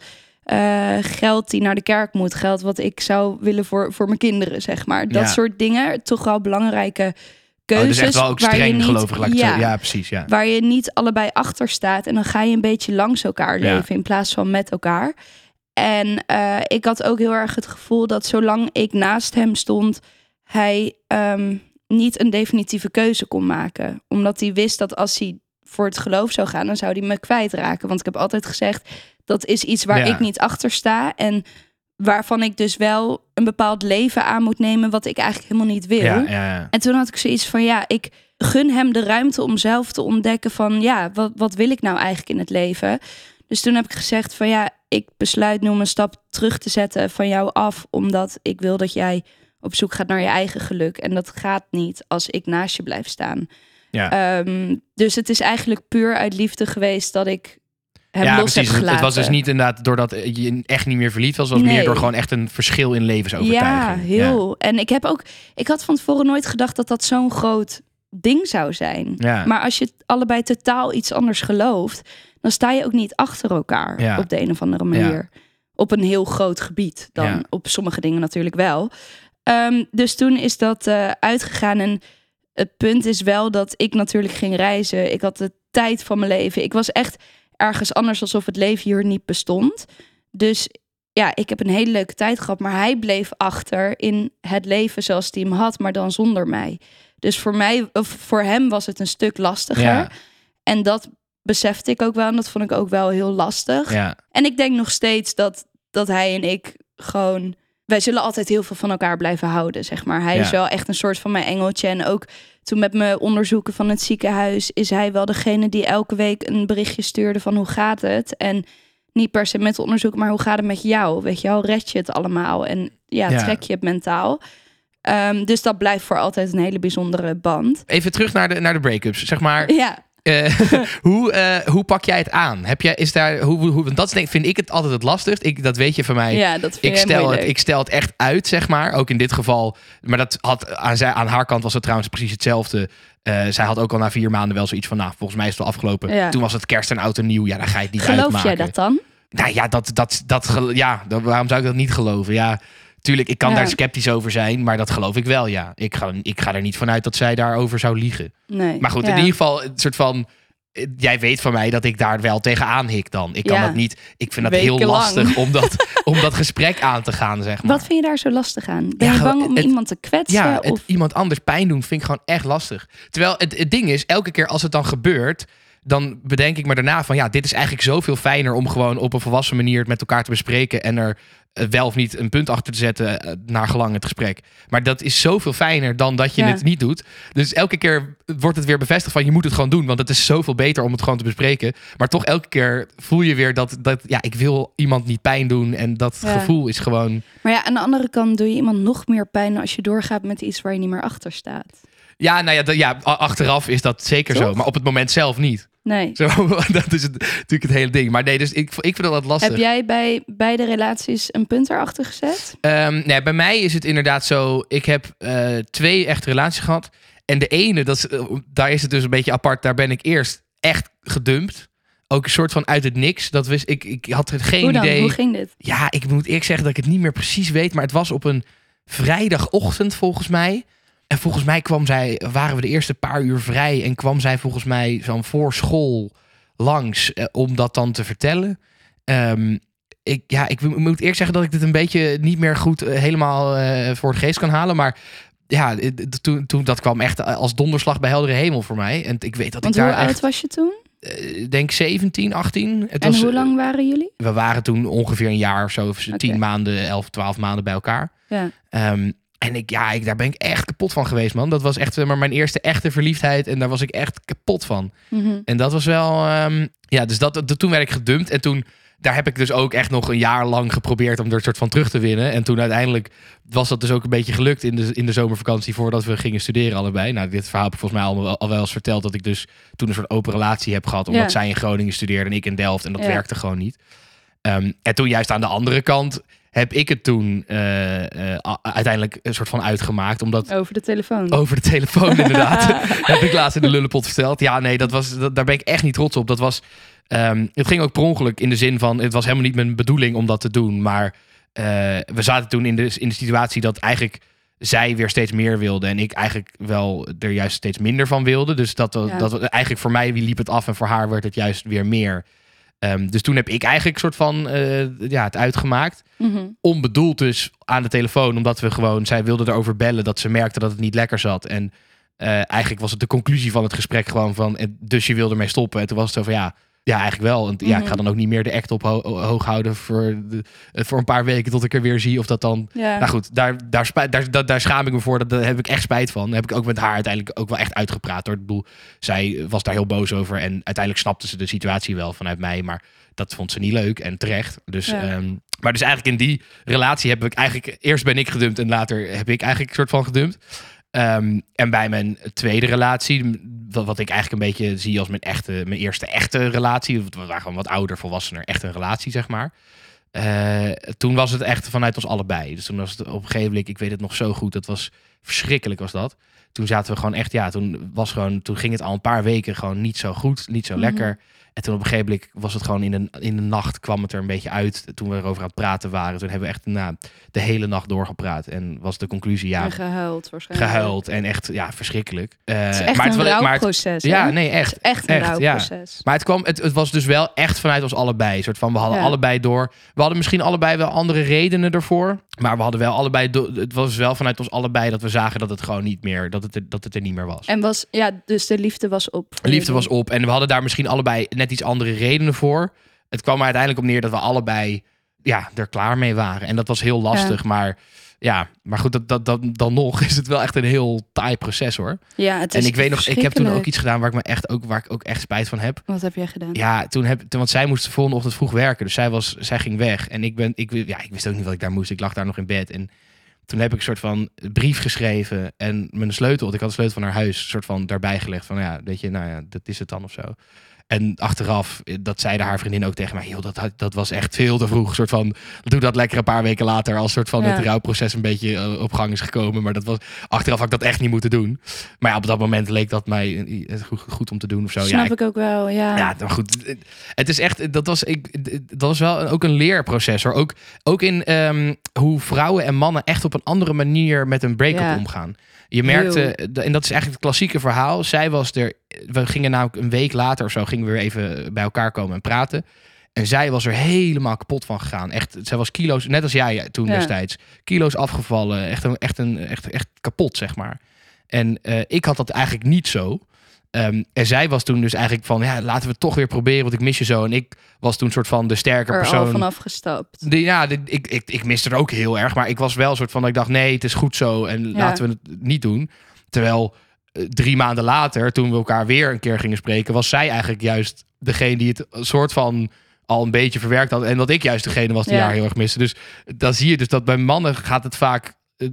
geld die naar de kerk moet. Geld wat ik zou willen voor mijn kinderen, zeg maar. Dat soort dingen. Toch wel belangrijke keuzes. Dus echt wel ook streng gelovig. Ja, precies. Ja. Waar je niet allebei achter staat. En dan ga je een beetje langs elkaar leven in plaats van met elkaar. En ik had ook heel erg het gevoel dat zolang ik naast hem stond, hij niet een definitieve keuze kon maken. Omdat hij wist dat als hij voor het geloof zou gaan, dan zou hij me kwijtraken. Want ik heb altijd gezegd, dat is iets waar ik niet achter sta. En waarvan ik dus wel een bepaald leven aan moet nemen, wat ik eigenlijk helemaal niet wil. Ja. En toen had ik zoiets van, ik gun hem de ruimte om zelf te ontdekken van, wat wil ik nou eigenlijk in het leven? Dus toen heb ik gezegd van, ik besluit nu om een stap terug te zetten van jou af, omdat ik wil dat jij op zoek gaat naar je eigen geluk. En dat gaat niet als ik naast je blijf staan. Ja. Dus het is eigenlijk puur uit liefde geweest dat ik hem los heb gelaten. Het was dus niet inderdaad doordat je echt niet meer verliefd was. Het was meer door gewoon echt een verschil in levensovertuiging. Ja, heel. Ja. En ik had van tevoren nooit gedacht dat dat zo'n groot ding zou zijn. Ja. Maar als je allebei totaal iets anders gelooft, dan sta je ook niet achter elkaar op de een of andere manier. Ja. Op een heel groot gebied. Dan op sommige dingen natuurlijk wel. Dus toen is dat uitgegaan. En het punt is wel dat ik natuurlijk ging reizen. Ik had de tijd van mijn leven. Ik was echt ergens anders, alsof het leven hier niet bestond. Dus ik heb een hele leuke tijd gehad. Maar hij bleef achter in het leven zoals hij hem had, maar dan zonder mij. Dus voor hem was het een stuk lastiger. Ja. En dat besefte ik ook wel. En dat vond ik ook wel heel lastig. Ja. En ik denk nog steeds dat hij en ik gewoon, wij zullen altijd heel veel van elkaar blijven houden, zeg maar. Hij is wel echt een soort van mijn engeltje. En ook toen met mijn onderzoeken van het ziekenhuis is hij wel degene die elke week een berichtje stuurde van hoe gaat het? En niet per se met onderzoek, maar hoe gaat het met jou? Weet je wel, red je het allemaal? En trek je het mentaal? Dus dat blijft voor altijd een hele bijzondere band. Even terug naar de break-ups, zeg maar. Ja. Hoe pak jij het aan? Want dat vind ik het altijd het lastigst. Dat weet je van mij. Ja, dat vind ik stel het echt uit, zeg maar. Ook in dit geval. Maar dat had aan haar kant was het trouwens precies hetzelfde. Zij had ook al na 4 maanden wel zoiets van, volgens mij is het wel afgelopen. Ja. Toen was het kerst en oud en nieuw. Ja, dan ga je het niet uitmaken. Geloof jij dat dan? Nou ja, waarom zou ik dat niet geloven? Ja, tuurlijk, ik kan daar sceptisch over zijn, maar dat geloof ik wel, ja. Ik ga er niet vanuit dat zij daarover zou liegen. Nee. Maar goed, in ieder geval, een soort van, jij weet van mij dat ik daar wel tegenaan hik dan. Ik kan dat niet. Ik vind dat heel lastig om dat gesprek aan te gaan, zeg maar. Wat vind je daar zo lastig aan? Ben je bang om iemand te kwetsen? Ja, iemand anders pijn doen vind ik gewoon echt lastig. Terwijl het ding is, elke keer als het dan gebeurt, dan bedenk ik me daarna van, dit is eigenlijk zoveel fijner om gewoon op een volwassen manier het met elkaar te bespreken en er wel of niet een punt achter te zetten naar gelang het gesprek. Maar dat is zoveel fijner dan dat je het niet doet. Dus elke keer wordt het weer bevestigd van, je moet het gewoon doen, want het is zoveel beter om het gewoon te bespreken. Maar toch elke keer voel je weer dat ik wil iemand niet pijn doen en dat gevoel is gewoon. Maar aan de andere kant doe je iemand nog meer pijn als je doorgaat met iets waar je niet meer achter staat. Ja, achteraf is dat zeker zo. Maar op het moment zelf niet. Nee. Zo, dat is natuurlijk het hele ding. Maar nee, dus ik vind dat lastig. Heb jij bij beide relaties een punt erachter gezet? Nee, bij mij is het inderdaad zo. Ik heb 2 echte relaties gehad. En de ene, daar is het dus een beetje apart. Daar ben ik eerst echt gedumpt. Ook een soort van uit het niks. Dat wist ik had geen idee. Hoe ging dit? Ja, ik moet eerlijk zeggen dat ik het niet meer precies weet. Maar het was op een vrijdagochtend volgens mij. En volgens mij waren we de eerste paar uur vrij. En kwam zij volgens mij zo'n voor school langs om dat dan te vertellen. Ik moet eerlijk zeggen dat ik dit een beetje niet meer goed helemaal voor de geest kan halen. Maar toen dat kwam echt als donderslag bij heldere hemel voor mij. En ik weet dat hoe oud was je toen? denk 17, 18. En hoe lang waren jullie? We waren toen ongeveer een jaar of zo. Of 10 maanden, 11, 12 maanden bij elkaar. Ja. En daar ben ik echt kapot van geweest, man. Dat was echt maar mijn eerste echte verliefdheid. En daar was ik echt kapot van. Mm-hmm. En dat was wel... dus toen werd ik gedumpt. En toen... Daar heb ik dus ook echt nog een jaar lang geprobeerd om er een soort van terug te winnen. En toen uiteindelijk was dat dus ook een beetje gelukt in de zomervakantie voordat we gingen studeren allebei. Nou, dit verhaal heb ik volgens mij al wel eens verteld dat ik dus toen een soort open relatie heb gehad. Omdat zij in Groningen studeerde en ik in Delft. En dat werkte gewoon niet. En toen juist aan de andere kant heb ik het toen uiteindelijk een soort van uitgemaakt. Omdat... Over de telefoon. Over de telefoon, inderdaad. Heb ik laatst in de lullenpot verteld. Ja, nee, daar ben ik echt niet trots op. Dat was... het ging ook per ongeluk in de zin van... Het was helemaal niet mijn bedoeling om dat te doen. Maar we zaten toen in de situatie dat eigenlijk zij weer steeds meer wilde. En ik eigenlijk wel er juist steeds minder van wilde. Dus dat eigenlijk voor mij liep het af en voor haar werd het juist weer meer. Dus toen heb ik eigenlijk soort van het uitgemaakt. Mm-hmm. Onbedoeld dus aan de telefoon. Omdat we gewoon... Zij wilde erover bellen dat ze merkte dat het niet lekker zat. En eigenlijk was het de conclusie van het gesprek gewoon van... Dus je wilde ermee stoppen. En toen was het zo van ja, eigenlijk wel. En ik ga dan ook niet meer de act op hoog houden voor een paar weken tot ik er weer zie of dat dan... Ja. Nou goed, daar schaam ik me voor. Daar heb ik echt spijt van. Daar heb ik ook met haar uiteindelijk ook wel echt uitgepraat. Hoor. Ik bedoel, zij was daar heel boos over en uiteindelijk snapte ze de situatie wel vanuit mij, maar dat vond ze niet leuk en terecht. Dus, maar dus eigenlijk in die relatie heb ik eigenlijk... Eerst ben ik gedumpt en later heb ik eigenlijk een soort van gedumpt. En bij mijn tweede relatie, wat ik eigenlijk een beetje zie als mijn eerste echte relatie, we waren gewoon wat ouder, volwassener, echt een relatie, zeg maar. Toen was het echt vanuit ons allebei. Dus toen was het op een gegeven moment, ik weet het nog zo goed, dat was verschrikkelijk was dat. Toen zaten we gewoon echt, toen ging het al een paar weken gewoon niet zo goed, niet zo lekker. En toen op een gegeven moment was het gewoon in de nacht kwam het er een beetje uit. Toen we erover aan het praten waren. Toen hebben we echt de hele nacht doorgepraat. En was de conclusie, En gehuild waarschijnlijk. Gehuild en echt, verschrikkelijk. Het is echt een rouwproces. Ja, nee, echt. Het is echt een rouwproces. Ja. Maar het was dus wel echt vanuit ons allebei. Soort van, we hadden allebei door. We hadden misschien allebei wel andere redenen ervoor. Maar we hadden wel allebei het was wel vanuit ons allebei dat we zagen dat het gewoon niet meer, dat het er niet meer was. En dus de liefde was op. De liefde was op. En we hadden daar misschien allebei net iets andere redenen voor. Het kwam er uiteindelijk op neer dat we allebei er klaar mee waren. En dat was heel lastig. Maar goed, dan nog is het wel echt een heel taai proces, hoor. Ja, het is en ik weet nog, ik heb toen ook iets gedaan waar ik ook echt spijt van heb. Wat heb jij gedaan? Ja, want zij moest de volgende ochtend vroeg werken. Dus zij ging weg. En ik wist ook niet wat ik daar moest. Ik lag daar nog in bed. En toen heb ik een soort van brief geschreven. En mijn sleutel, ik had de sleutel van haar huis, een soort van daarbij gelegd. Van weet je, dat is het dan of zo. En achteraf, dat zeide haar vriendin ook tegen mij. Joh, dat was echt veel te vroeg. Soort van, doe dat lekker een paar weken later. Als soort van het rouwproces een beetje op gang is gekomen. Maar achteraf had ik dat echt niet moeten doen. Maar op dat moment leek dat mij goed om te doen of zo. Snap ik ook wel, ja. Ja, maar goed. Het is echt, dat was wel ook een leerproces, hoor. Ook in hoe vrouwen en mannen echt op een andere manier met een break-up omgaan. Je merkte, en dat is eigenlijk het klassieke verhaal. Zij was er, we gingen namelijk een week later of zo, gingen we weer even bij elkaar komen en praten. En zij was er helemaal kapot van gegaan. Echt, zij was kilo's, net als jij toen destijds, kilo's afgevallen. Echt kapot, zeg maar. En ik had dat eigenlijk niet zo. En zij was toen dus eigenlijk van, laten we het toch weer proberen, want ik mis je zo. En ik was toen soort van de sterke persoon. Er al vanaf gestapt. Ik miste er ook heel erg, maar ik was wel een soort van, dat ik dacht, nee, het is goed zo en laten we het niet doen. Terwijl 3 maanden later, toen we elkaar weer een keer gingen spreken, was zij eigenlijk juist degene die het soort van al een beetje verwerkt had. En dat ik juist degene was die haar heel erg miste. Dus dan zie je dus dat bij mannen gaat het vaak,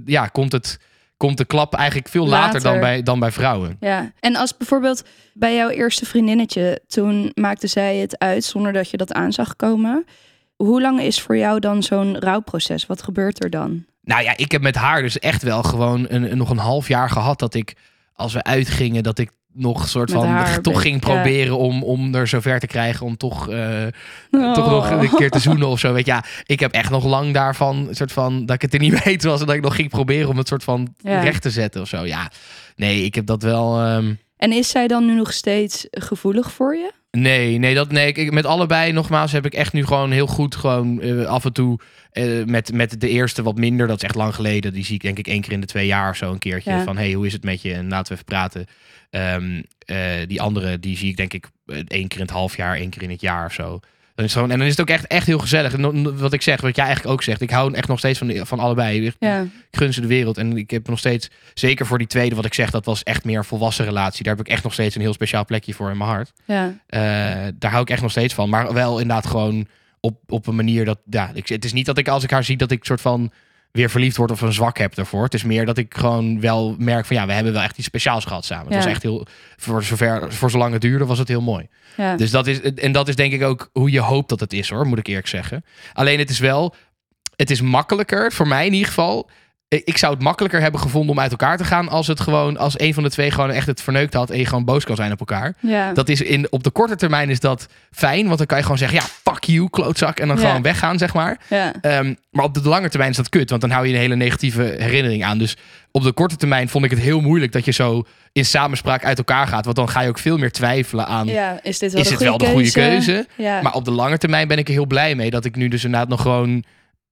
komt de klap eigenlijk veel later dan bij vrouwen. Ja, en als bijvoorbeeld bij jouw eerste vriendinnetje, toen maakte zij het uit zonder dat je dat aan zag komen. Hoe lang is voor jou dan zo'n rouwproces? Wat gebeurt er dan? Nou ja, ik heb met haar dus echt wel gewoon nog een half jaar gehad dat ik, als we uitgingen, dat ik nog soort van toch ging proberen om er zover te krijgen om toch nog een keer te zoenen of zo. Weet je, ik heb echt nog lang daarvan soort van dat ik het er niet mee was en dat ik nog ging proberen om het soort van recht te zetten of zo. Ja, nee, ik heb dat wel. En is zij dan nu nog steeds gevoelig voor je? Nee, met allebei nogmaals heb ik echt nu gewoon heel goed af en toe met de eerste wat minder. Dat is echt lang geleden. Die zie ik denk ik 1 keer in de 2 jaar of zo een keertje. Ja. Van hoe is het met je? En laten we even praten. Die andere die zie ik denk ik 1 keer in het half jaar, 1 keer in het jaar of zo. En dan is het ook echt heel gezellig. En wat ik zeg, wat jij eigenlijk ook zegt. Ik hou echt nog steeds van allebei. Ja. Ik gun ze de wereld. En ik heb nog steeds, zeker voor die tweede wat ik zeg, dat was echt meer een volwassen relatie. Daar heb ik echt nog steeds een heel speciaal plekje voor in mijn hart. Ja. Daar hou ik echt nog steeds van. Maar wel inderdaad gewoon op een manier dat... Ja, het is niet dat ik als ik haar zie dat ik soort van weer verliefd word of een zwak heb daarvoor. Het is meer dat ik gewoon wel merk van we hebben wel echt iets speciaals gehad samen. Het was echt heel... Voor zolang het duurde was het heel mooi. Ja. Dus dat is denk ik ook hoe je hoopt dat het is hoor, moet ik eerlijk zeggen. Alleen het is makkelijker, voor mij in ieder geval. Ik zou het makkelijker hebben gevonden om uit elkaar te gaan als een van de twee gewoon echt het verneukt had en je gewoon boos kan zijn op elkaar. Ja. Dat is op de korte termijn is dat fijn, want dan kan je gewoon zeggen fuck you, klootzak, en dan gewoon weggaan, zeg maar. Ja. Maar op de lange termijn is dat kut, want dan hou je een hele negatieve herinnering aan. Dus op de korte termijn vond ik het heel moeilijk dat je zo in samenspraak uit elkaar gaat, want dan ga je ook veel meer twijfelen aan, Is dit wel de goede keuze? Ja. Maar op de lange termijn ben ik er heel blij mee dat ik nu dus inderdaad nog gewoon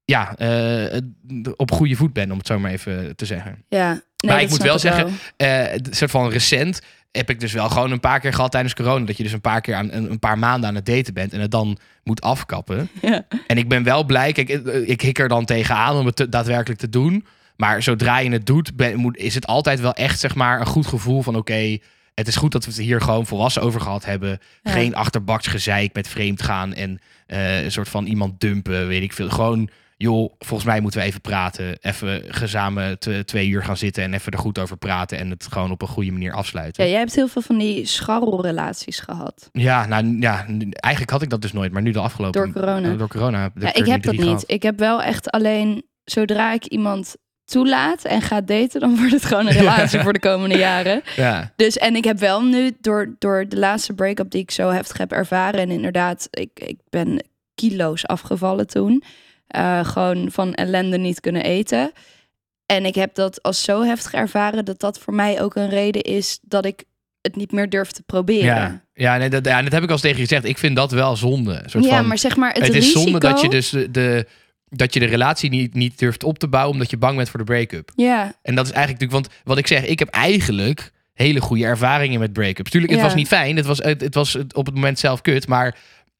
op goede voet ben, om het zo maar even te zeggen. Ja, nee, maar ik moet wel zeggen, soort van recent heb ik dus wel gewoon een paar keer gehad tijdens corona, dat je dus een paar maanden aan het daten bent en het dan moet afkappen. Ja. En ik ben wel blij, kijk, ik hik er dan tegenaan om het daadwerkelijk te doen, maar zodra je het doet, is het altijd wel echt, zeg maar, een goed gevoel van oké, het is goed dat we het hier gewoon volwassen over gehad hebben. Ja. Geen achterbaks gezeik met vreemd gaan en een soort van iemand dumpen, weet ik veel. Gewoon, joh, volgens mij moeten we even praten. Even gezamen 2 uur gaan zitten en even er goed over praten en het gewoon op een goede manier afsluiten. Ja, jij hebt heel veel van die scharrelrelaties gehad. Ja, eigenlijk had ik dat dus nooit, maar nu de afgelopen... Door corona. Ik heb dat niet. Gehad. Ik heb wel echt alleen, zodra ik iemand toelaat en gaat daten, dan wordt het gewoon een relatie voor de komende jaren. Ja. Dus, en ik heb wel nu, door de laatste break-up die ik zo heftig heb ervaren, en inderdaad, ik ben kilo's afgevallen toen. Gewoon van ellende niet kunnen eten. En ik heb dat als zo heftig ervaren dat voor mij ook een reden is dat ik het niet meer durf te proberen. Dat heb ik al eens tegen je gezegd. Ik vind dat wel zonde. Maar zeg maar, het is risico... zonde dat je dus dat je de relatie niet durft op te bouwen omdat je bang bent voor de break-up. Ja. En dat is eigenlijk natuurlijk, want wat ik zeg, ik heb eigenlijk hele goede ervaringen met break-ups. Tuurlijk, het was niet fijn. Het was op het moment zelf kut, maar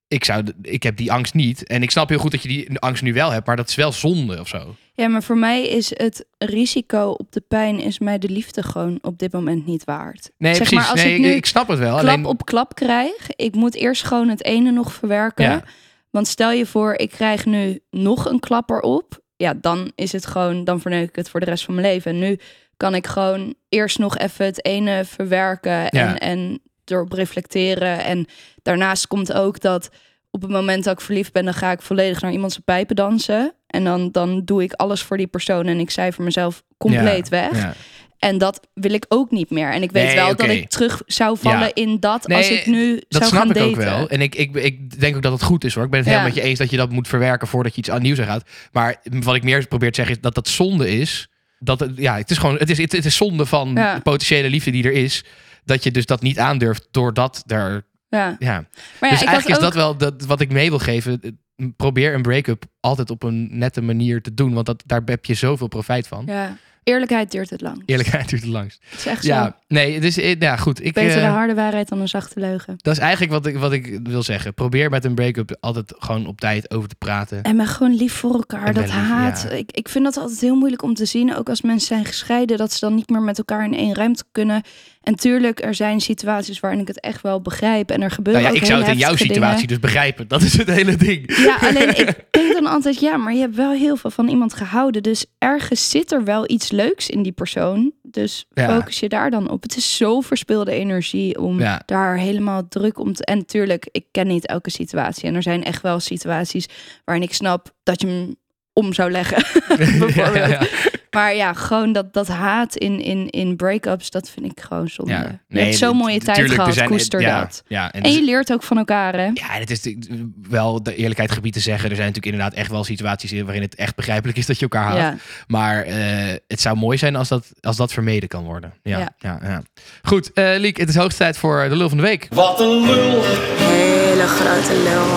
ik heb die angst niet. En ik snap heel goed dat je die angst nu wel hebt, maar dat is wel zonde of zo. Ja, maar voor mij is het risico op de pijn is mij de liefde gewoon op dit moment niet waard. Nee, zeg precies. Maar als ik nu ik snap het wel. Klap op klap krijg, ik moet eerst gewoon het ene nog verwerken. Ja. Want stel je voor, ik krijg nu nog een klap erop. Ja, dan is het gewoon, dan verneuk ik het voor de rest van mijn leven. En nu kan ik gewoon eerst nog even het ene verwerken en erop reflecteren. En daarnaast komt ook dat op het moment dat ik verliefd ben, dan ga ik volledig naar iemand zijn pijpen dansen. En dan doe ik alles voor die persoon en ik cijfer mezelf compleet weg. Ja. En dat wil ik ook niet meer. En ik weet dat ik terug zou vallen in dat als ik nu zou gaan daten. Dat snap ik ook wel. En ik denk ook dat het goed is hoor. Ik ben het helemaal met je eens dat je dat moet verwerken voordat je iets aan nieuws gaat. Maar wat ik meer probeer te zeggen is dat zonde is. Het is zonde van de potentiële liefde die er is. Dat je dus dat niet aandurft doordat er... Ja. Maar dus eigenlijk is dat wel wat ik mee wil geven. Probeer een break-up altijd op een nette manier te doen. Want daar heb je zoveel profijt van. Ja. Eerlijkheid duurt het langst. Eerlijkheid duurt het langst. Het is echt zo. Nee, dus goed. Beter de harde waarheid dan een zachte leugen. Dat is eigenlijk wat ik wil zeggen. Probeer met een break-up altijd gewoon op tijd over te praten. En maar gewoon lief voor elkaar. En dat haat. Ja. Ik vind dat altijd heel moeilijk om te zien. Ook als mensen zijn gescheiden. Dat ze dan niet meer met elkaar in één ruimte kunnen. En tuurlijk, er zijn situaties waarin ik het echt wel begrijp. En er gebeuren ook ik zou het in jouw situatie dingen. Dus begrijpen. Dat is het hele ding. Ja, alleen ik denk dan altijd, maar je hebt wel heel veel van iemand gehouden. Dus ergens zit er wel iets leuks in die persoon. Dus focus je daar dan op. Het is zo verspilde energie om daar helemaal druk om te... En natuurlijk, ik ken niet elke situatie. En er zijn echt wel situaties waarin ik snap dat je hem om zou leggen. Bijvoorbeeld. Maar gewoon dat haat in break-ups, dat vind ik gewoon zonde. Ja, je hebt zo'n mooie tijd gehad, koester dat. Ja, en je leert ook van elkaar, hè? Ja, het is wel de eerlijkheid gebied te zeggen. Er zijn natuurlijk inderdaad echt wel situaties waarin het echt begrijpelijk is dat je elkaar haat. Ja. Maar het zou mooi zijn als dat vermeden kan worden. Ja. Goed, Liek, het is hoogste tijd voor de lul van de week. Wat een lul. hele grote lul.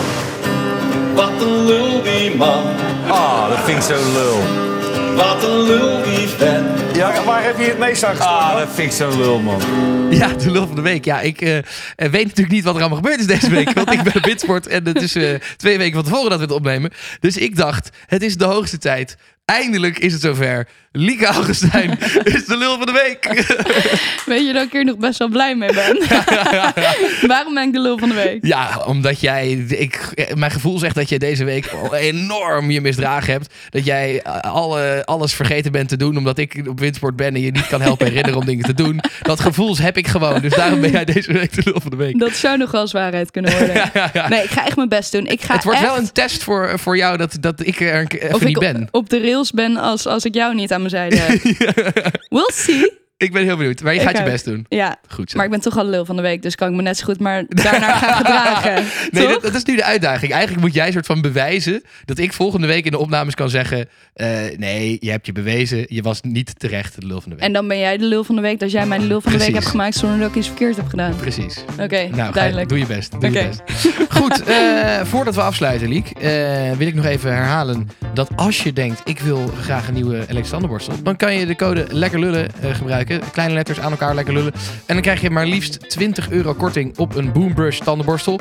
Wat een lul die man. Dat vind ik zo lul. Wat een lul die vent. Ja, waar heb je het meest aan gesproken? Dat vind ik zo lul, man. Ja, de lul van de week. Ja, ik weet natuurlijk niet wat er allemaal gebeurd is deze week. Want ik ben op Windsport en het is 2 weken van tevoren dat we het opnemen. Dus ik dacht, het is de hoogste tijd. Eindelijk is het zover. Lieke Augustijn is de lul van de week. Weet je dat ik hier nog best wel blij mee ben? Waarom ben ik de lul van de week? Ja, omdat mijn gevoel zegt dat jij deze week al enorm je misdragen hebt. Dat jij alles vergeten bent te doen omdat ik op Windsport ben en je niet kan helpen herinneren om dingen te doen. Dat gevoel heb ik gewoon. Dus daarom ben jij deze week de lul van de week. Dat zou nog wel eens waarheid kunnen worden. Ja. Nee, ik ga echt mijn best doen. Het wordt wel een test voor jou dat ik er even niet ben. Op de rails ben als ik jou niet aan mijn zijde heb. We'll see. Ik ben heel benieuwd. Maar je gaat je best doen. Ja, goed zo. Maar ik ben toch al de lul van de week. Dus kan ik me net zo goed maar daarnaar gaan gedragen. Nee, dat is nu de uitdaging. Eigenlijk moet jij soort van bewijzen dat ik volgende week in de opnames kan zeggen... nee, je hebt je bewezen. Je was niet terecht de lul van de week. En dan ben jij de lul van de week dat jij mij de lul van de week hebt gemaakt zonder dat ik iets verkeerd heb gedaan. Precies. Oké, nou, duidelijk. Doe je best. Doe je best. Goed, voordat we afsluiten, Liek, wil ik nog even herhalen dat als je denkt, ik wil graag een nieuwe elektrische tandenborstel, dan kan je de code LekkerLullen gebruiken. Kleine letters aan elkaar, lekker lullen. En dan krijg je maar liefst €20 korting op een Boombrush tandenborstel.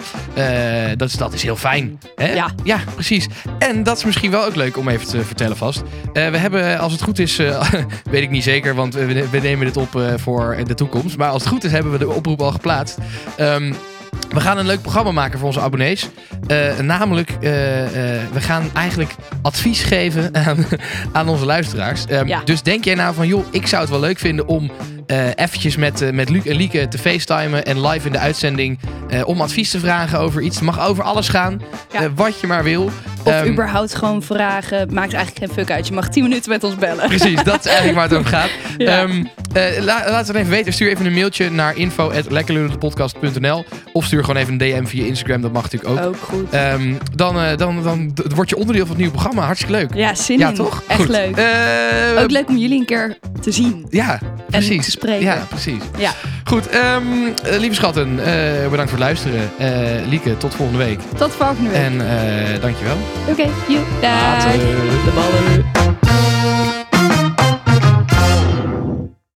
Dat is heel fijn. Hè? Ja, precies. En dat is misschien wel ook leuk om even te vertellen vast. We hebben, als het goed is, weet ik niet zeker, want we nemen dit op voor de toekomst. Maar als het goed is, hebben we de oproep al geplaatst. We gaan een leuk programma maken voor onze abonnees. Namelijk, we gaan eigenlijk advies geven aan onze luisteraars. Dus denk jij nou van, joh, ik zou het wel leuk vinden om eventjes met Luc en Lieke te facetimen en live in de uitzending om advies te vragen over iets. Het mag over alles gaan, wat je maar wil. Of überhaupt gewoon vragen. Maakt eigenlijk geen fuck uit. Je mag 10 minuten met ons bellen. Precies, dat is eigenlijk waar het over gaat. Ja. Laat het dan even weten. Stuur even een mailtje naar info@lekkerlullenpodcast.nl of stuur gewoon even een DM via Instagram. Dat mag natuurlijk ook. Ook goed. Dan word je onderdeel van het nieuwe programma. Hartstikke leuk. Ja, zin in. Toch? Echt goed. Leuk. Ook leuk om jullie een keer te zien. Ja, precies. En te spreken. Ja, precies. Ja. Goed, lieve schatten. Bedankt voor het luisteren. Lieke, tot volgende week. Tot volgende week. En dankjewel. Oké, Later. De ballen.